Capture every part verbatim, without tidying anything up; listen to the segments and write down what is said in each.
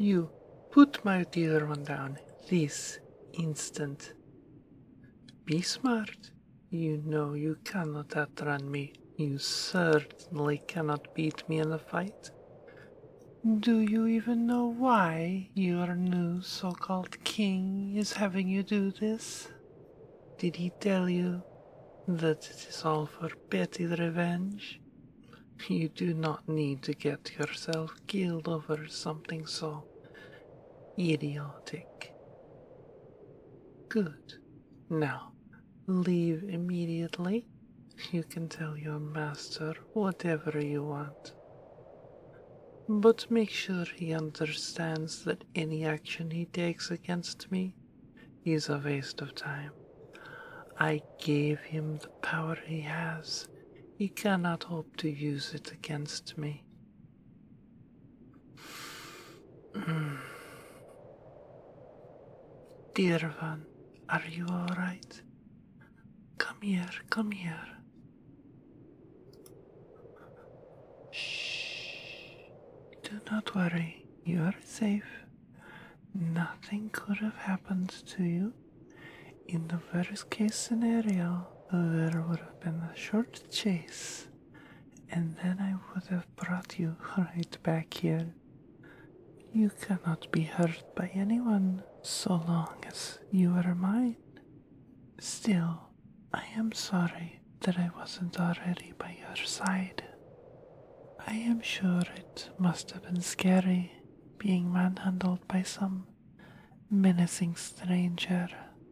You put my dear one down this instant. Be smart. You know you cannot outrun me. You certainly cannot beat me in a fight. Do you even know why your new so-called king is having you do this? Did he tell you that it is all for petty revenge? You do not need to get yourself killed over something so idiotic. Good. Now, leave immediately. You can tell your master whatever you want. But make sure he understands that any action he takes against me is a waste of time. I gave him the power he has. He cannot hope to use it against me. Dear one, are you alright? Come here, come here. Shh. Do not worry, you are safe. Nothing could have happened to you. In the worst case scenario, there would have been a short chase, and then I would have brought you right back here. You cannot be hurt by anyone so long as you are mine. Still, I am sorry that I wasn't already by your side. I am sure it must have been scary being manhandled by some menacing stranger.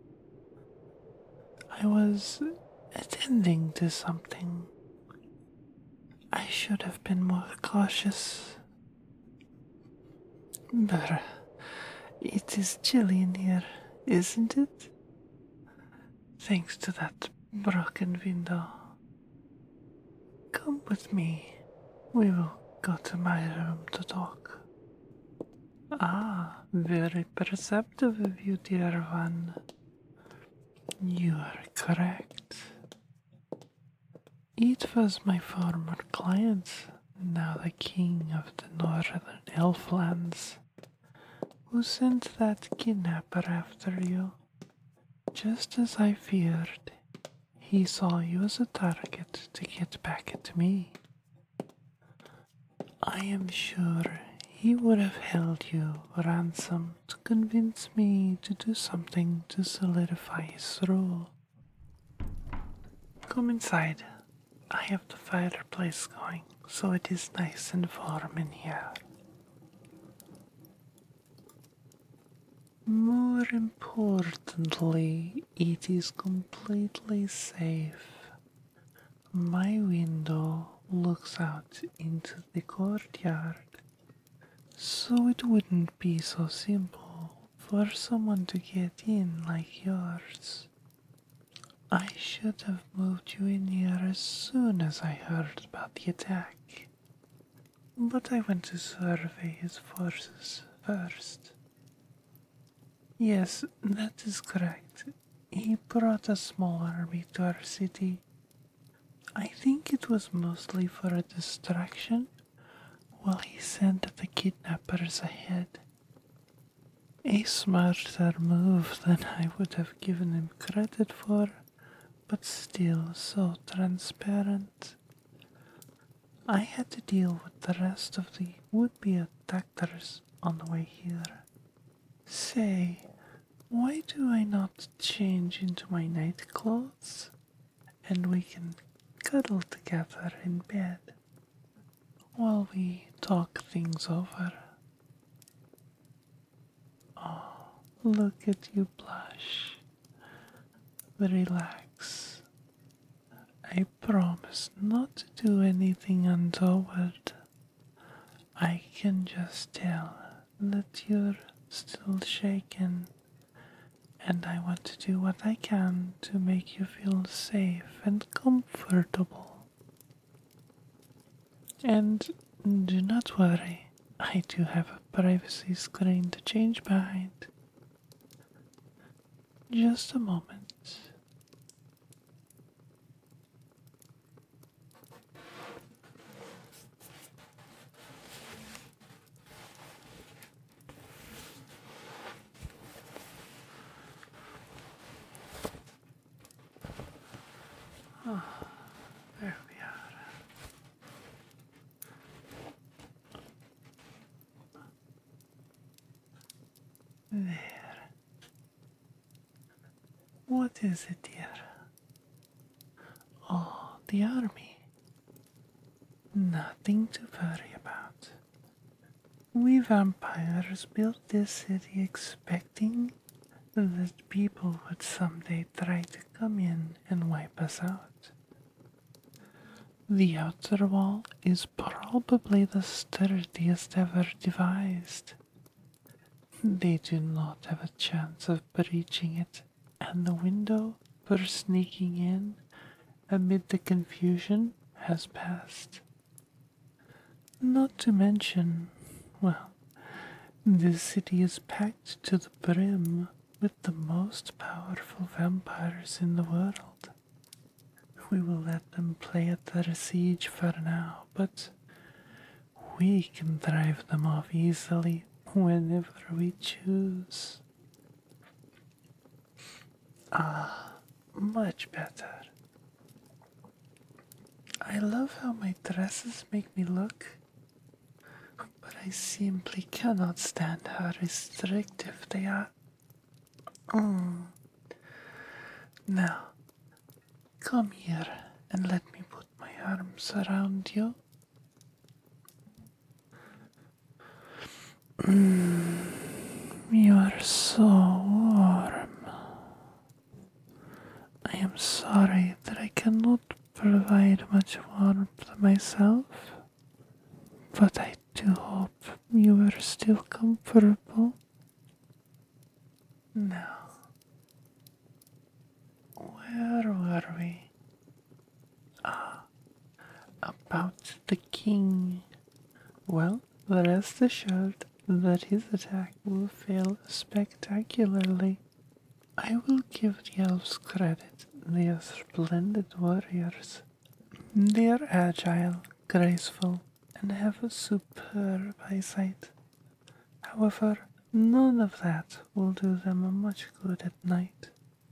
I was attending to something. I should have been more cautious. But it is chilly in here, isn't it? Thanks to that broken window. Come with me. We will go to my room to talk. Ah, very perceptive of you, dear one. You are correct. It was my former client, now the king of the northern Elflands, who sent that kidnapper after you. Just as I feared, he saw you as a target to get back at me. I am sure he would have held you ransom to convince me to do something to solidify his rule. Come inside. I have the fireplace going, so it is nice and warm in here. More importantly, it is completely safe. My window looks out into the courtyard, so it wouldn't be so simple for someone to get in like yours. I should have moved you in here as soon as I heard about the attack, but I went to survey his forces first. Yes, that is correct. He brought a small army to our city. I think it was mostly for a distraction, while he sent the kidnappers ahead. A smarter move than I would have given him credit for, but still so transparent. I had to deal with the rest of the would-be attackers on the way here. Say, why do I not change into my night clothes, and we can cuddle together in bed while we talk things over? Oh, look at you blush. Relax. I promise not to do anything untoward. I can just tell that you're still shaken, and I want to do what I can to make you feel safe and comfortable. And do not worry, I do have a privacy screen to change behind. Just a moment. There we are. There. What is it, dear? Oh, the army. Nothing to worry about. We vampires built this city expecting that people would someday try to come in and wipe us out. The outer wall is probably the sturdiest ever devised. They do not have a chance of breaching it, and the window for sneaking in amid the confusion has passed. Not to mention, well, this city is packed to the brim with the most powerful vampires in the world. We will let them play at their siege for now, but we can drive them off easily whenever we choose. Ah, much better. I love how my dresses make me look, but I simply cannot stand how restrictive they are. Mm. Now, come here and let me put my arms around you. Mm. You are so warm. I am sorry that I cannot provide much warmth myself, but I do hope you are still comfortable. Now, where were we? Ah, about the king. Well, rest assured that his attack will fail spectacularly. I will give the elves credit. They are splendid warriors. They are agile, graceful, and have a superb eyesight. However, none of that will do them much good at night.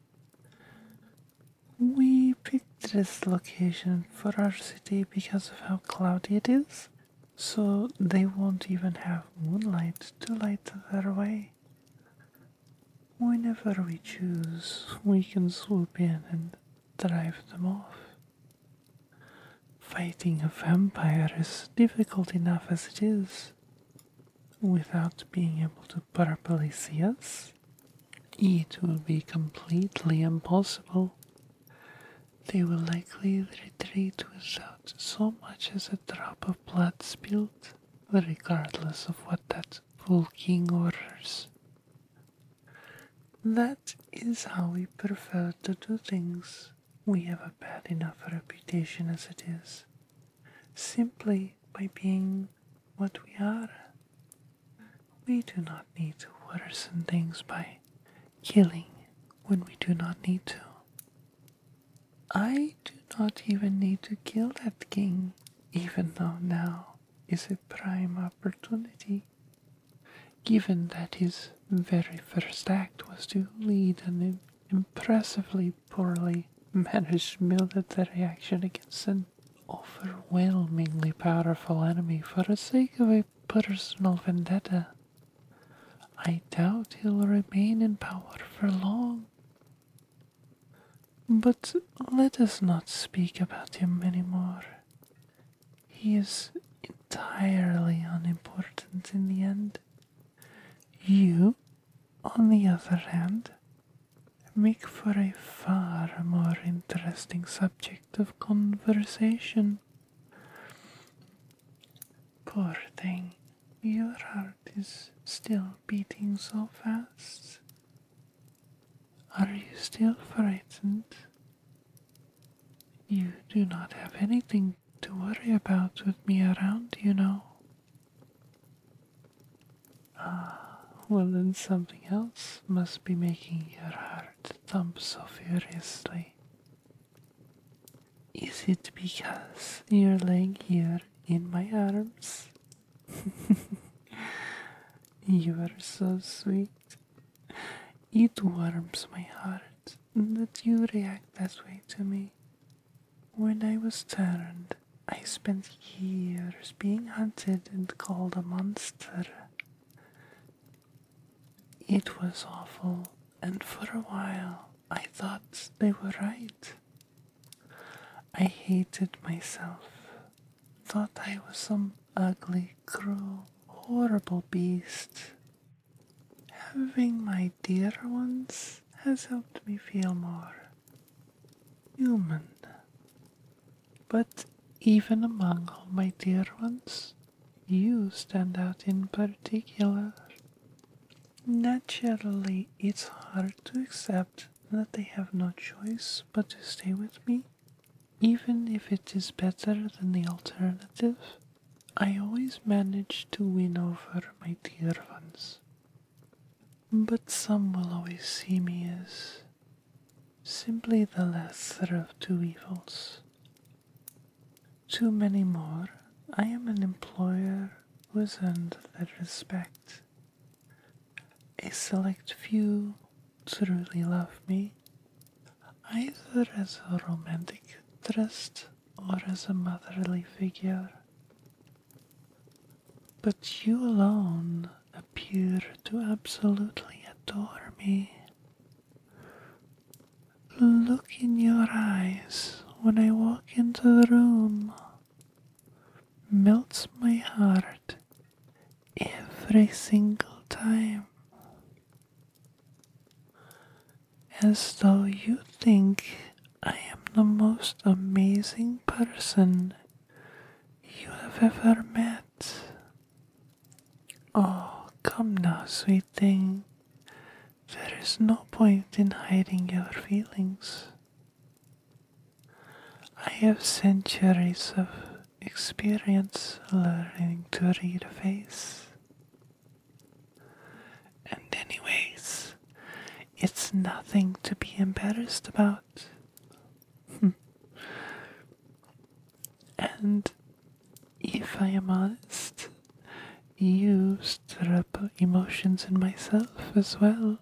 We picked this location for our city because of how cloudy it is, so they won't even have moonlight to light their way. Whenever we choose, we can swoop in and drive them off. Fighting a vampire is difficult enough as it is. Without being able to properly see us, it will be completely impossible. They will likely retreat without so much as a drop of blood spilled, regardless of what that fool king orders. That is how we prefer to do things. We have a bad enough reputation as it is, simply by being what we are. We do not need to worsen things by killing when we do not need to. I do not even need to kill that king, even though now is a prime opportunity, given that his very first act was to lead an impressively poorly managed military action against an overwhelmingly powerful enemy for the sake of a personal vendetta. I doubt he'll remain in power for long. But let us not speak about him anymore. He is entirely unimportant in the end. You, on the other hand, make for a far more interesting subject of conversation. Poor thing, your heart is still beating so fast. Are you still frightened? You do not have anything to worry about with me around, you know. Ah, well then something else must be making your heart thump so furiously. Is it because you're laying here in my arms? You are so sweet. It warms my heart that you react that way to me. When I was turned, I spent years being hunted and called a monster. It was awful, and for a while I thought they were right. I hated myself, thought I was some ugly, cruel, horrible beast. Having my dear ones has helped me feel more human. But even among all my dear ones, you stand out in particular. Naturally, it's hard to accept that they have no choice but to stay with me, even if it is better than the alternative. I always manage to win over my dear ones. But some will always see me as simply the lesser of two evils. Too many more, I am an employer who has earned their respect. A select few truly love me, either as a romantic interest or as a motherly figure. But you alone appear to absolutely adore me. Look in your eyes when I walk into the room. Melts my heart every single time. As though you think I am the most amazing person you have ever met. Oh, come now, sweet thing. There is no point in hiding your feelings. I have centuries of experience learning to read a face. And anyways, it's nothing to be embarrassed about. And if I am honest, you stir up emotions in myself as well.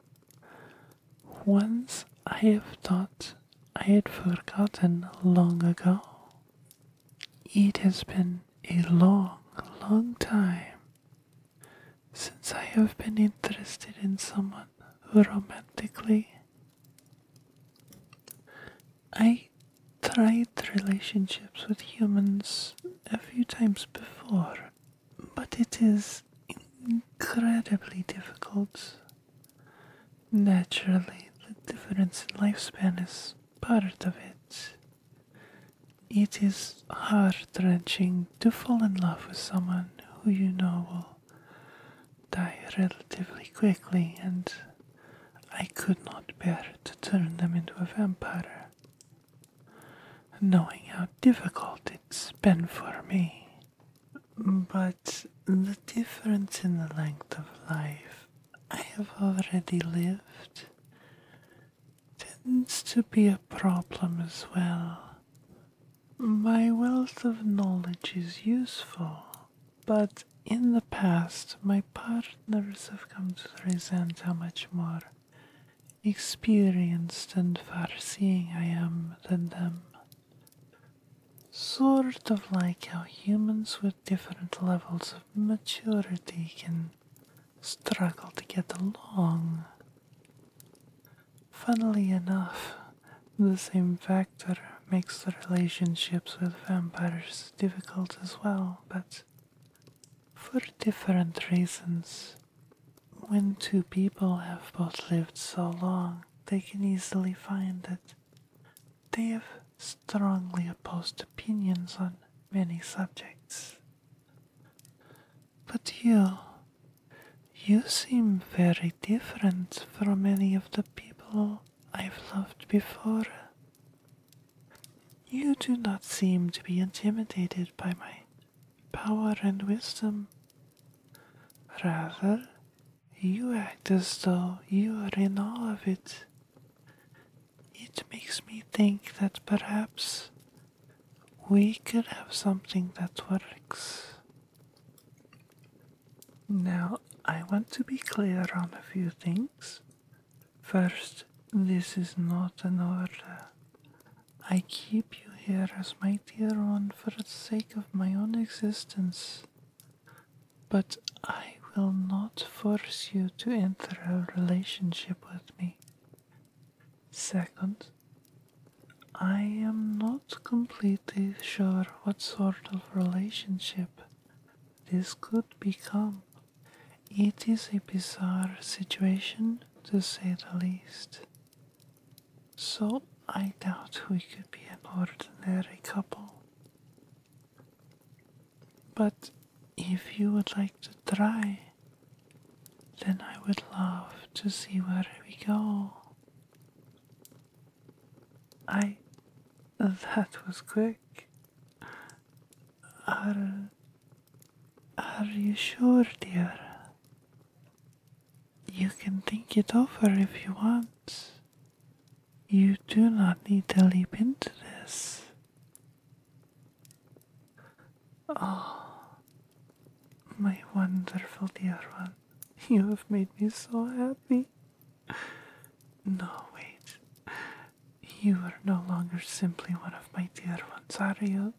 Ones I have thought I had forgotten long ago. It has been a long, long time since I have been interested in someone romantically. I tried relationships with humans a few times before, but it is incredibly difficult. Naturally, the difference in lifespan is part of it. It is heart-wrenching to fall in love with someone who you know will die relatively quickly, and I could not bear to turn them into a vampire, knowing how difficult it's been for me. But the difference in the length of life I have already lived tends to be a problem as well. My wealth of knowledge is useful, but in the past my partners have come to resent how much more experienced and far-seeing I am than them. Sort of like how humans with different levels of maturity can struggle to get along. Funnily enough, the same factor makes the relationships with vampires difficult as well, but for different reasons. When two people have both lived so long, they can easily find that they have strongly opposed opinions on many subjects. But you, you seem very different from many of the people I've loved before. You do not seem to be intimidated by my power and wisdom. Rather, you act as though you are in awe of it. It makes me think that perhaps we could have something that works. Now, I want to be clear on a few things. First, this is not an order. I keep you here as my dear one for the sake of my own existence, but I will not force you to enter a relationship with me. Second, I am not completely sure what sort of relationship this could become. It is a bizarre situation, to say the least. So I doubt we could be an ordinary couple. But if you would like to try, then I would love to see where we go. I... That was quick. Are... Are you sure, dear? You can think it over if you want. You do not need to leap into this. Oh, my wonderful dear one, you have made me so happy. No, wait. You are no longer simply one of my dear ones, are you?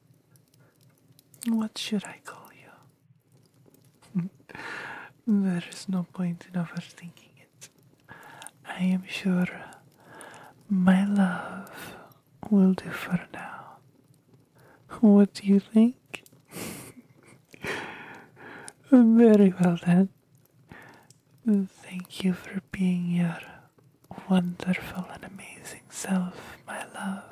What should I call you? There is no point in overthinking it. I am sure my love will do for now. What do you think? Very well then. Thank you for being your wonderful and amazing self, my love.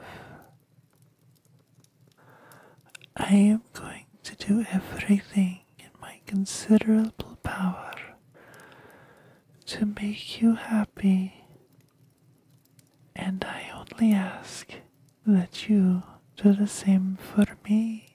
I am going to do everything in my considerable power to make you happy, and I only ask that you do the same for me.